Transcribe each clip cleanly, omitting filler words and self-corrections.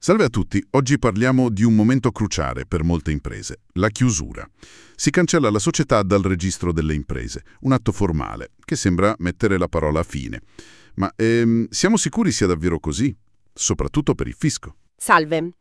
Salve a tutti, oggi parliamo di un momento cruciale per molte imprese, la chiusura. Si cancella la società dal registro delle imprese, un atto formale che sembra mettere la parola fine. Ma siamo sicuri sia davvero così? Soprattutto per il fisco. Salve.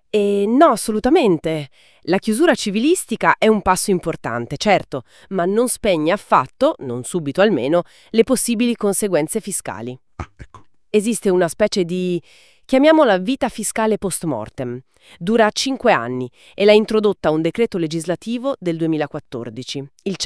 No, assolutamente. La chiusura civilistica è un passo importante, certo, ma non spegne affatto, non subito almeno, le possibili conseguenze fiscali. Ah, ecco. Esiste una specie di, chiamiamola vita fiscale post mortem. Dura 5 anni e l'ha introdotta un decreto legislativo del 2014, il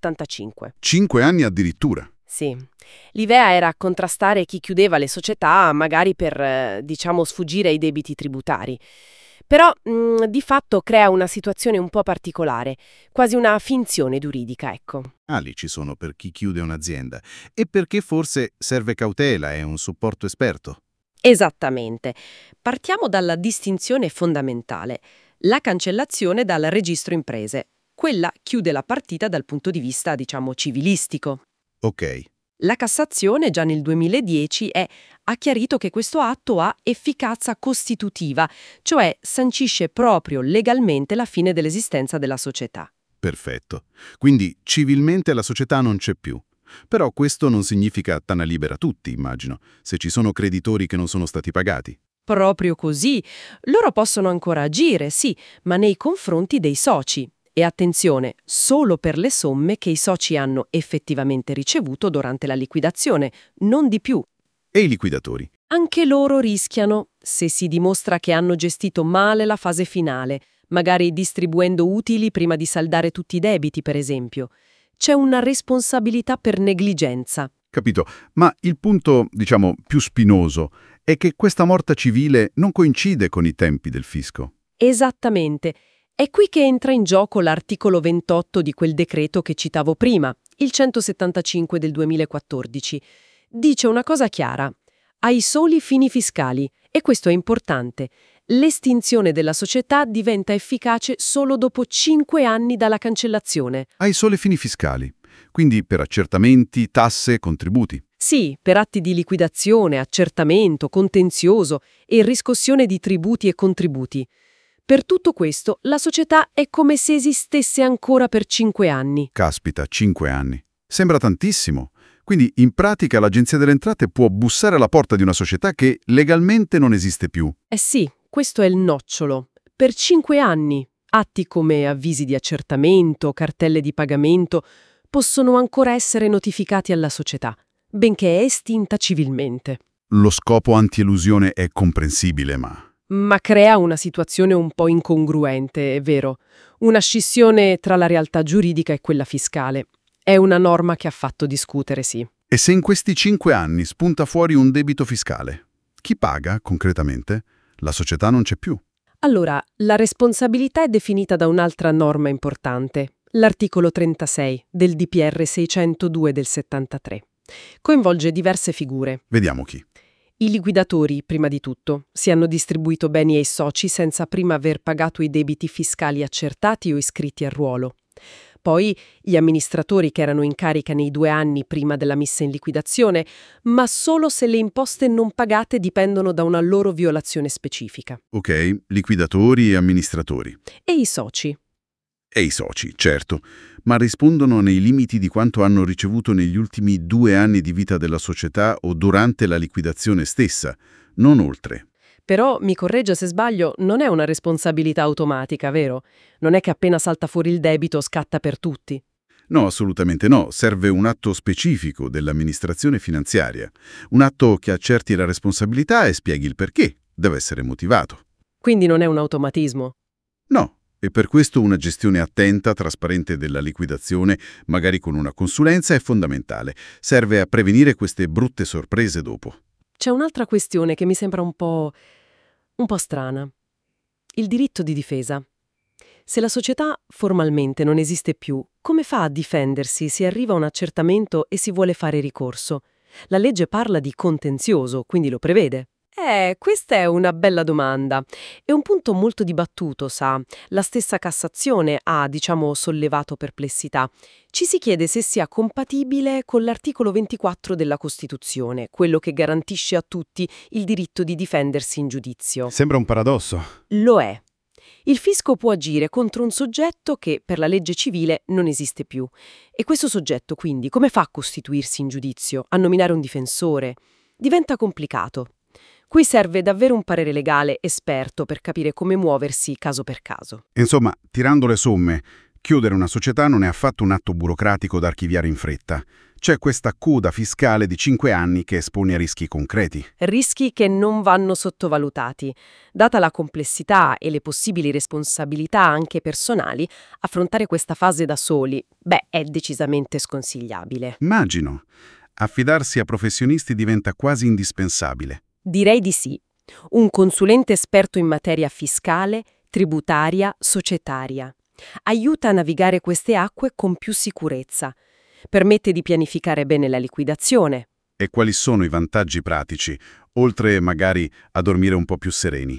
175. 5 anni addirittura. Sì. L'idea era contrastare chi chiudeva le società, magari per, sfuggire ai debiti tributari. Però, di fatto crea una situazione un po' particolare, quasi una finzione giuridica, ecco. Lì ci sono per chi chiude un'azienda e perché forse serve cautela e un supporto esperto. Esattamente. Partiamo dalla distinzione fondamentale, la cancellazione dal registro imprese. Quella chiude la partita dal punto di vista, civilistico. Ok, La Cassazione già nel 2010 ha chiarito che questo atto ha efficacia costitutiva, cioè sancisce proprio legalmente la fine dell'esistenza della società. perfetto. Quindi civilmente la società non c'è più. Però questo non significa tana libera a tutti, immagino, se ci sono creditori che non sono stati pagati. Proprio così. Loro possono ancora agire, sì, ma nei confronti dei soci. E attenzione, solo per le somme che i soci hanno effettivamente ricevuto durante la liquidazione, non di più. E i liquidatori? Anche loro rischiano, se si dimostra che hanno gestito male la fase finale, magari distribuendo utili prima di saldare tutti i debiti, per esempio. C'è una responsabilità per negligenza. Capito, ma il punto, più spinoso è che questa morte civile non coincide con i tempi del fisco. Esattamente. È qui che entra in gioco l'articolo 28 di quel decreto che citavo prima, il 175 del 2014. Dice una cosa chiara: ai soli fini fiscali, e questo è importante, l'estinzione della società diventa efficace solo dopo 5 anni dalla cancellazione. Ai soli fini fiscali, quindi per accertamenti, tasse, contributi. Sì, per atti di liquidazione, accertamento, contenzioso e riscossione di tributi e contributi. Per tutto questo, la società è come se esistesse ancora per 5 anni. Caspita, 5 anni. Sembra tantissimo. Quindi in pratica l'Agenzia delle Entrate può bussare alla porta di una società che legalmente non esiste più. Eh sì, questo è il nocciolo. Per 5 anni, atti come avvisi di accertamento, cartelle di pagamento, possono ancora essere notificati alla società, benché è estinta civilmente. Lo scopo antielusione è comprensibile, Ma crea una situazione un po' incongruente, è vero. Una scissione tra la realtà giuridica e quella fiscale. È una norma che ha fatto discutere, sì. E se in questi 5 anni spunta fuori un debito fiscale? Chi paga, concretamente? La società non c'è più. Allora, la responsabilità è definita da un'altra norma importante, l'articolo 36 del DPR 602 del 73. Coinvolge diverse figure. Vediamo chi. I liquidatori, prima di tutto, si hanno distribuito beni ai soci senza prima aver pagato i debiti fiscali accertati o iscritti a ruolo. Poi gli amministratori che erano in carica nei 2 anni prima della messa in liquidazione, ma solo se le imposte non pagate dipendono da una loro violazione specifica. Ok, liquidatori e amministratori. E i soci. E i soci, certo, ma rispondono nei limiti di quanto hanno ricevuto negli ultimi 2 anni di vita della società o durante la liquidazione stessa, non oltre. Però, mi corregga se sbaglio, non è una responsabilità automatica, vero? Non è che appena salta fuori il debito scatta per tutti. No, assolutamente no, serve un atto specifico dell'amministrazione finanziaria, un atto che accerti la responsabilità e spieghi il perché, deve essere motivato. Quindi non è un automatismo. No, e per questo una gestione attenta, trasparente della liquidazione, magari con una consulenza, è fondamentale. Serve a prevenire queste brutte sorprese dopo. C'è un'altra questione che mi sembra un po' strana. Il diritto di difesa. Se la società formalmente non esiste più, come fa a difendersi se arriva un accertamento e si vuole fare ricorso? La legge parla di contenzioso, quindi lo prevede. Questa è una bella domanda. È un punto molto dibattuto, sa. La stessa Cassazione ha, sollevato perplessità. Ci si chiede se sia compatibile con l'articolo 24 della Costituzione, quello che garantisce a tutti il diritto di difendersi in giudizio. Sembra un paradosso. Lo è. Il fisco può agire contro un soggetto che per la legge civile non esiste più. E questo soggetto, quindi, come fa a costituirsi in giudizio, a nominare un difensore? Diventa complicato. Qui serve davvero un parere legale esperto per capire come muoversi caso per caso. Insomma, tirando le somme, chiudere una società non è affatto un atto burocratico da archiviare in fretta. C'è questa coda fiscale di 5 anni che espone a rischi concreti. Rischi che non vanno sottovalutati. Data la complessità e le possibili responsabilità anche personali, affrontare questa fase da soli, è decisamente sconsigliabile. Immagino. Affidarsi a professionisti diventa quasi indispensabile. Direi di sì. Un consulente esperto in materia fiscale, tributaria, societaria. Aiuta a navigare queste acque con più sicurezza. Permette di pianificare bene la liquidazione. E quali sono i vantaggi pratici, oltre magari a dormire un po' più sereni?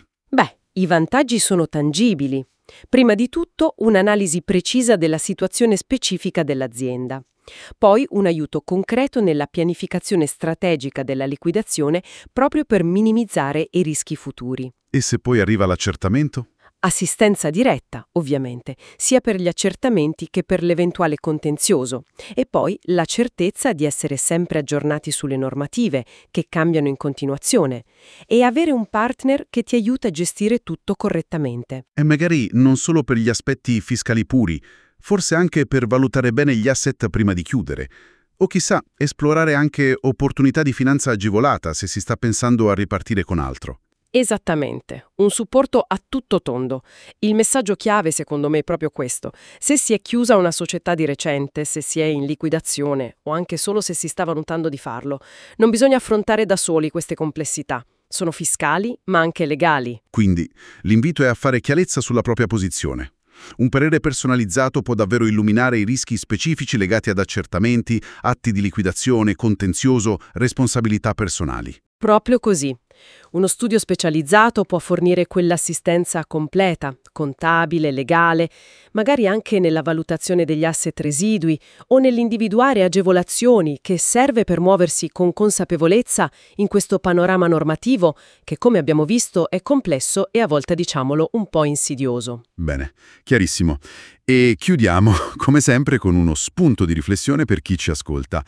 I vantaggi sono tangibili. Prima di tutto, un'analisi precisa della situazione specifica dell'azienda. Poi un aiuto concreto nella pianificazione strategica della liquidazione proprio per minimizzare i rischi futuri. E se poi arriva l'accertamento? Assistenza diretta, ovviamente, sia per gli accertamenti che per l'eventuale contenzioso. E poi la certezza di essere sempre aggiornati sulle normative, che cambiano in continuazione, e avere un partner che ti aiuta a gestire tutto correttamente. E magari non solo per gli aspetti fiscali puri, forse anche per valutare bene gli asset prima di chiudere. O chissà, esplorare anche opportunità di finanza agevolata se si sta pensando a ripartire con altro. Esattamente, un supporto a tutto tondo. Il messaggio chiave secondo me è proprio questo. Se si è chiusa una società di recente, se si è in liquidazione o anche solo se si sta valutando di farlo, non bisogna affrontare da soli queste complessità. Sono fiscali ma anche legali. Quindi l'invito è a fare chiarezza sulla propria posizione. Un parere personalizzato può davvero illuminare i rischi specifici legati ad accertamenti, atti di liquidazione, contenzioso, responsabilità personali. Proprio così. Uno studio specializzato può fornire quell'assistenza completa, contabile, legale, magari anche nella valutazione degli asset residui o nell'individuare agevolazioni che serve per muoversi con consapevolezza in questo panorama normativo che, come abbiamo visto, è complesso e a volte, diciamolo, un po' insidioso. Bene, chiarissimo. E chiudiamo, come sempre, con uno spunto di riflessione per chi ci ascolta.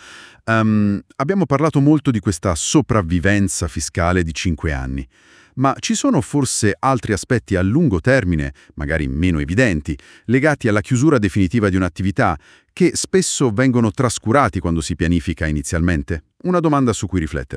Abbiamo parlato molto di questa sopravvivenza fiscale di 5 anni, ma ci sono forse altri aspetti a lungo termine, magari meno evidenti, legati alla chiusura definitiva di un'attività, che spesso vengono trascurati quando si pianifica inizialmente? Una domanda su cui riflettere.